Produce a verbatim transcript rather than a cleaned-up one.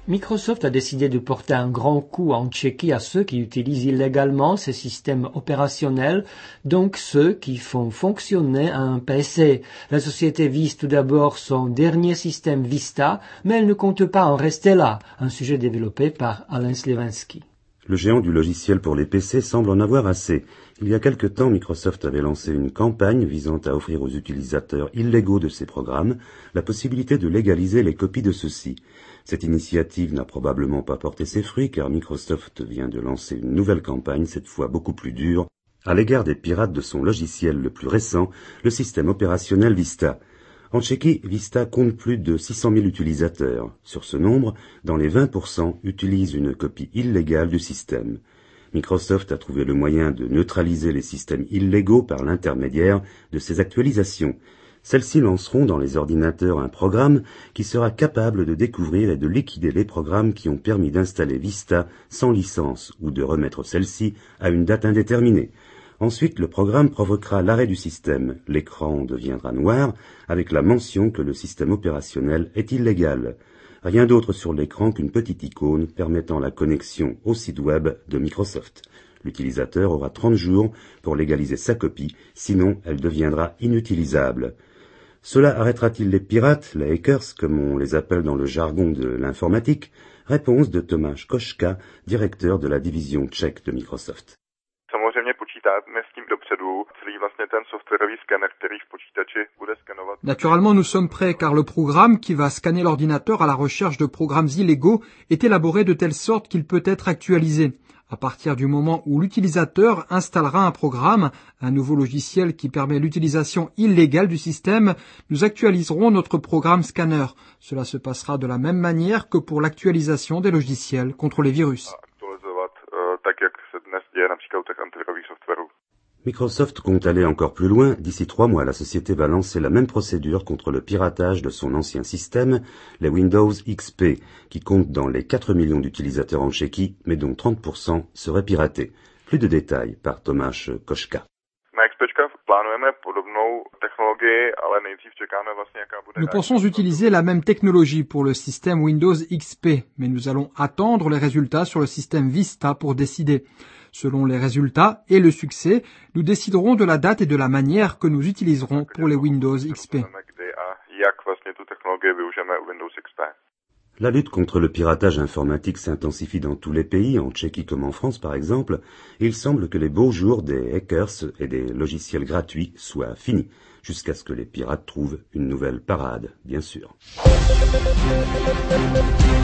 Microsoft a décidé de porter un grand coup en Tchéquie à ceux qui utilisent illégalement ces systèmes opérationnels, donc ceux qui font fonctionner un P C. La société vise tout d'abord son dernier système Vista, mais elle ne compte pas en rester là, un sujet développé par Alain Slevensky. Le géant du logiciel pour les P C semble en avoir assez. Il y a quelque temps, Microsoft avait lancé une campagne visant à offrir aux utilisateurs illégaux de ses programmes la possibilité de légaliser les copies de ceux-ci. Cette initiative n'a probablement pas porté ses fruits car Microsoft vient de lancer une nouvelle campagne, cette fois beaucoup plus dure, à l'égard des pirates de son logiciel le plus récent, le système opérationnel Vista. En Tchéquie, Vista compte plus de six cent mille utilisateurs. Sur ce nombre, dans les vingt pour cent utilisent une copie illégale du système. Microsoft a trouvé le moyen de neutraliser les systèmes illégaux par l'intermédiaire de ces actualisations. Celles-ci lanceront dans les ordinateurs un programme qui sera capable de découvrir et de liquider les programmes qui ont permis d'installer Vista sans licence ou de remettre celle-ci à une date indéterminée. Ensuite, le programme provoquera l'arrêt du système. L'écran deviendra noir avec la mention que le système opérationnel est illégal. Rien d'autre sur l'écran qu'une petite icône permettant la connexion au site web de Microsoft. L'utilisateur aura trente jours pour légaliser sa copie, sinon elle deviendra inutilisable. Cela arrêtera-t-il les pirates, les hackers, comme on les appelle dans le jargon de l'informatique? Réponse de Tomáš Koška, directeur de la division tchèque de Microsoft. Naturellement, nous sommes prêts car le programme qui va scanner l'ordinateur à la recherche de programmes illégaux est élaboré de telle sorte qu'il peut être actualisé. À partir du moment où l'utilisateur installera un programme, un nouveau logiciel qui permet l'utilisation illégale du système, nous actualiserons notre programme scanner. Cela se passera de la même manière que pour l'actualisation des logiciels contre les virus. Microsoft compte aller encore plus loin. D'ici trois mois, la société va lancer la même procédure contre le piratage de son ancien système, les Windows X P, qui compte dans les quatre millions d'utilisateurs en Tchéquie, mais dont trente pour cent seraient piratés. Plus de détails par Tomáš Koška. Nous pensons utiliser la même technologie pour le système Windows X P, mais nous allons attendre les résultats sur le système Vista pour décider. Selon les résultats et le succès, nous déciderons de la date et de la manière que nous utiliserons pour les Windows X P. La lutte contre le piratage informatique s'intensifie dans tous les pays, en Tchéquie comme en France par exemple, et il semble que les beaux jours des hackers et des logiciels gratuits soient finis, jusqu'à ce que les pirates trouvent une nouvelle parade, bien sûr.